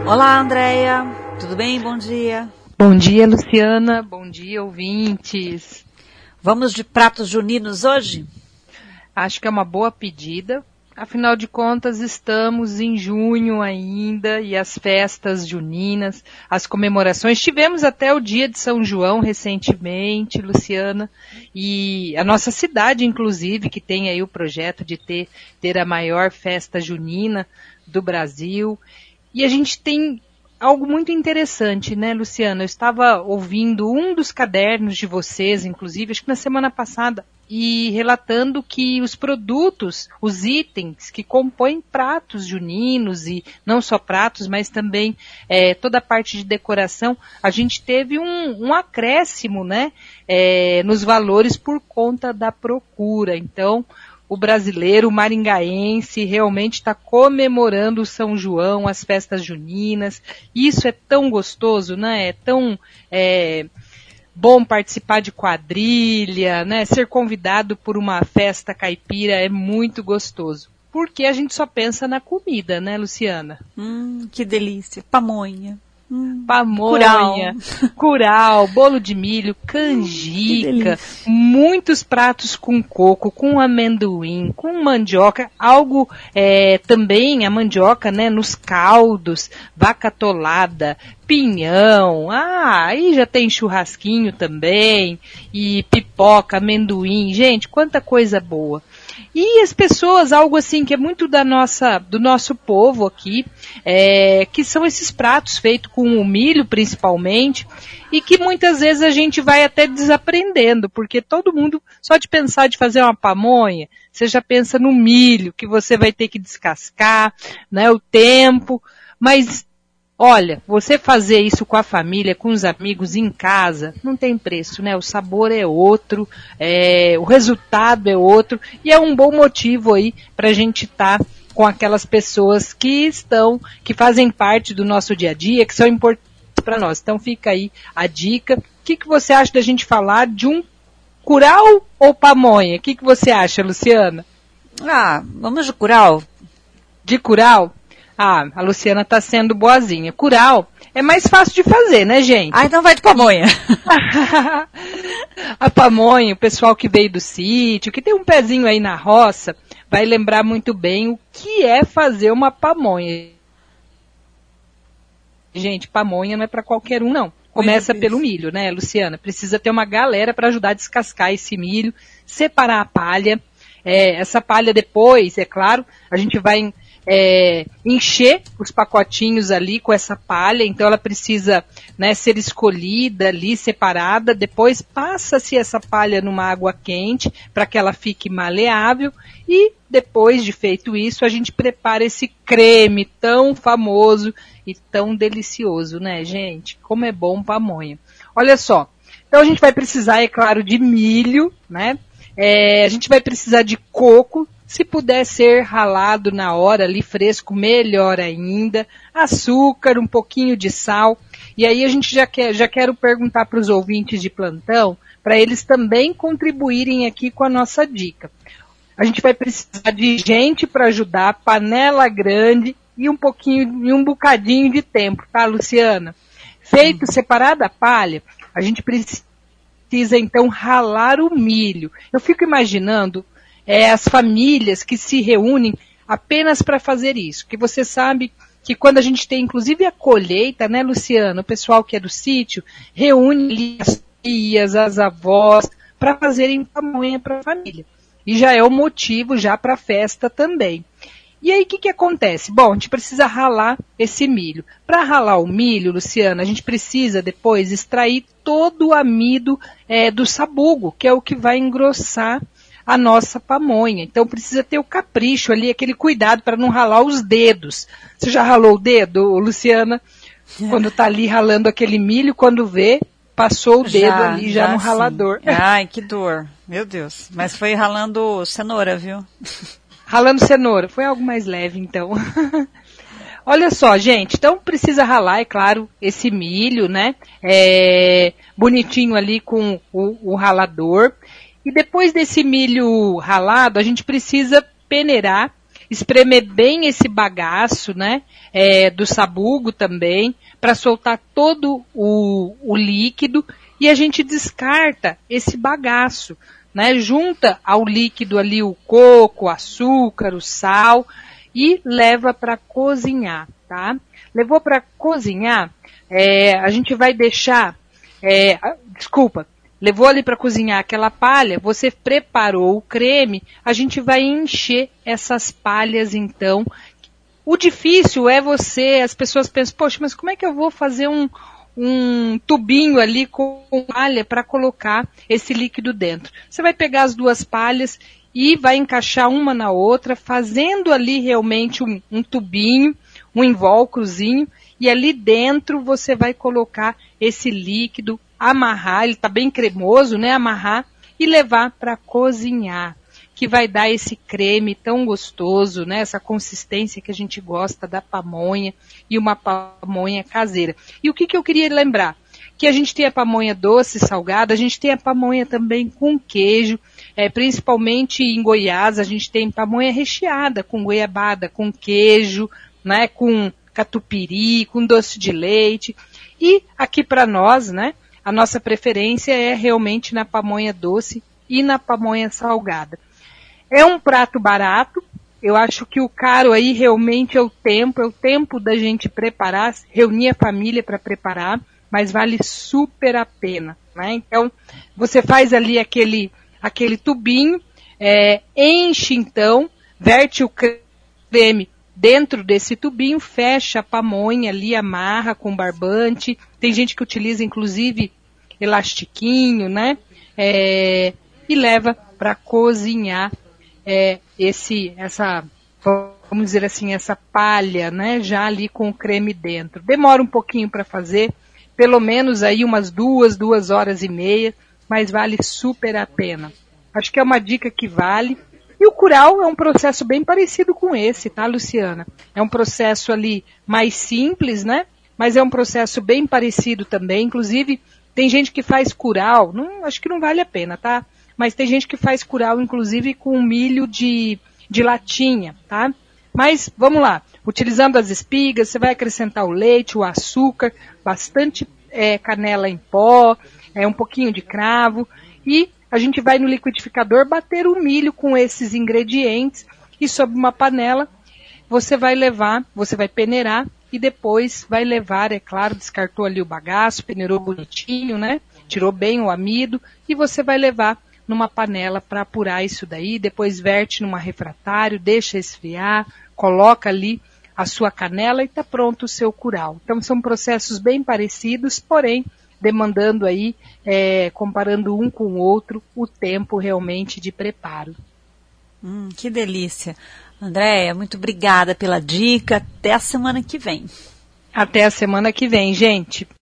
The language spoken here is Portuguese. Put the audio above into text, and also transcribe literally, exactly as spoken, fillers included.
Olá, Andréia. Tudo bem? Bom dia. Bom dia, Luciana. Bom dia, ouvintes. Vamos de pratos juninos hoje? Acho que é uma boa pedida. Afinal de contas, estamos em junho ainda e as festas juninas, as comemorações. Tivemos até o dia de São João recentemente, Luciana, e a nossa cidade, inclusive, que tem aí o projeto de ter, ter a maior festa junina do Brasil. E a gente tem algo muito interessante, né, Luciana? Eu estava ouvindo um dos cadernos de vocês, inclusive, acho que na semana passada, e relatando que os produtos, os itens que compõem pratos juninos, e não só pratos, mas também é, toda a parte de decoração, a gente teve um, um acréscimo, né, é, nos valores por conta da procura. Então, o brasileiro, o maringaense, realmente está comemorando o São João, as festas juninas. Isso é tão gostoso, né? É tão é, bom participar de quadrilha, né? Ser convidado por uma festa caipira é muito gostoso. Porque a gente só pensa na comida, né, Luciana? Hum, que delícia. Pamonha. Hum, pamonha, curau. curau, bolo de milho, canjica, hum, muitos pratos com coco, com amendoim, com mandioca, algo é, também, a mandioca, né, nos caldos, vaca atolada, pinhão, ah, aí já tem churrasquinho também, e pipoca, amendoim, gente, quanta coisa boa. E as pessoas, algo assim que é muito da nossa, do nosso povo aqui, é, que são esses pratos feitos com o milho principalmente, e que muitas vezes a gente vai até desaprendendo, porque todo mundo, só de pensar de fazer uma pamonha, você já pensa no milho, que você vai ter que descascar, né, o tempo, mas olha, você fazer isso com a família, com os amigos, em casa, não tem preço, né? O sabor é outro, é, o resultado é outro, e é um bom motivo aí para a gente estar tá com aquelas pessoas que estão, que fazem parte do nosso dia a dia, que são importantes para nós. Então fica aí a dica. O que, que você acha da gente falar de um curau ou pamonha? O que, que você acha, Luciana? Ah, vamos de curau. De curau? Ah, a Luciana tá sendo boazinha. Curau é mais fácil de fazer, né, gente? Ah, então vai de pamonha. A pamonha, o pessoal que veio do sítio, que tem um pezinho aí na roça, vai lembrar muito bem o que é fazer uma pamonha. Gente, pamonha não é para qualquer um, não. Começa pelo milho, né, Luciana? Precisa ter uma galera para ajudar a descascar esse milho, separar a palha. É, essa palha depois, é claro, a gente vai É, encher os pacotinhos ali com essa palha, então ela precisa, né, ser escolhida ali, separada, depois passa-se essa palha numa água quente para que ela fique maleável e depois de feito isso a gente prepara esse creme tão famoso e tão delicioso, né, gente? Como é bom pamonha. Olha só, então a gente vai precisar, é claro, de milho, né? É, a gente vai precisar de coco. Se puder ser ralado na hora, ali fresco, melhor ainda. Açúcar, um pouquinho de sal. E aí a gente já, quer, já quero perguntar para os ouvintes de plantão, para eles também contribuírem aqui com a nossa dica. A gente vai precisar de gente para ajudar, panela grande e um pouquinho, e um bocadinho de tempo, tá, Luciana? Feito, hum. separada a palha, a gente precisa então ralar o milho. Eu fico imaginando É, as famílias que se reúnem apenas para fazer isso, que você sabe que quando a gente tem inclusive a colheita, né, Luciana, o pessoal que é do sítio, reúne as tias, as avós, para fazerem pamonha para a família. E já é o motivo já para a festa também. E aí o que, que acontece? Bom, a gente precisa ralar esse milho. Para ralar o milho, Luciana, a gente precisa depois extrair todo o amido é, do sabugo, que é o que vai engrossar a nossa pamonha. Então precisa ter o capricho ali, aquele cuidado para não ralar os dedos. Você já ralou o dedo, Luciana? Quando está ali ralando aquele milho, quando vê, passou o dedo já, ali já, já no sim. ralador. Ai, que dor. Meu Deus. Mas foi ralando cenoura, viu? Ralando cenoura. Foi algo mais leve, então. Olha só, gente, então precisa ralar, é claro, esse milho, né? É, bonitinho ali com o, o ralador. E depois desse milho ralado, a gente precisa peneirar espremer bem esse bagaço, né, é, do sabugo também, para soltar todo o, o líquido, e a gente descarta esse bagaço, né, junta ao líquido ali o coco, o açúcar, o sal, e leva para cozinhar, tá? Levou para cozinhar, é, a gente vai deixar, é, desculpa, levou ali para cozinhar aquela palha, você preparou o creme, a gente vai encher essas palhas então. O difícil é você, as pessoas pensam, poxa, mas como é que eu vou fazer um, um tubinho ali com palha para colocar esse líquido dentro? Você vai pegar as duas palhas e vai encaixar uma na outra, fazendo ali realmente um, um tubinho, um invólucrozinho, e ali dentro você vai colocar esse líquido, amarrar, ele está bem cremoso, né? Amarrar e levar para cozinhar, que vai dar esse creme tão gostoso, né? Essa consistência que a gente gosta da pamonha e uma pamonha caseira. E o que, que eu queria lembrar? Que a gente tem a pamonha doce, salgada, a gente tem a pamonha também com queijo, é, principalmente em Goiás, a gente tem pamonha recheada com goiabada, com queijo, né? Com catupiry, com doce de leite. E aqui para nós, né? A nossa preferência é realmente na pamonha doce e na pamonha salgada. É um prato barato, eu acho que o caro aí realmente é o tempo, é o tempo da gente preparar, reunir a família para preparar, mas vale super a pena, né? Então, você faz ali aquele, aquele tubinho, é, enche então, verte o creme dentro desse tubinho, fecha a pamonha ali, amarra com barbante. Tem gente que utiliza, inclusive, elastiquinho, né? É, e leva para cozinhar é, esse, essa, vamos dizer assim, essa palha, né? Já ali com o creme dentro. Demora um pouquinho para fazer, pelo menos aí umas duas, duas horas e meia, mas vale super a pena. Acho que é uma dica que vale. E o curau é um processo bem parecido com esse, tá, Luciana? É um processo ali mais simples, né? Mas é um processo bem parecido também. Inclusive, tem gente que faz curau, não, acho que não vale a pena, tá? Mas tem gente que faz curau, inclusive, com milho de, de latinha, tá? Mas, vamos lá. Utilizando as espigas, você vai acrescentar o leite, o açúcar, bastante é, canela em pó, é, um pouquinho de cravo e a gente vai no liquidificador bater o milho com esses ingredientes e sobre uma panela você vai levar, você vai peneirar e depois vai levar, é claro, descartou ali o bagaço, peneirou bonitinho, né? Tirou bem o amido e você vai levar numa panela para apurar isso daí, depois verte numa refratário, deixa esfriar, coloca ali a sua canela e está pronto o seu curau. Então são processos bem parecidos, porém demandando aí, é, comparando um com o outro, o tempo realmente de preparo. Hum, que delícia. Andréia, muito obrigada pela dica. Até a semana que vem. Até a semana que vem, gente.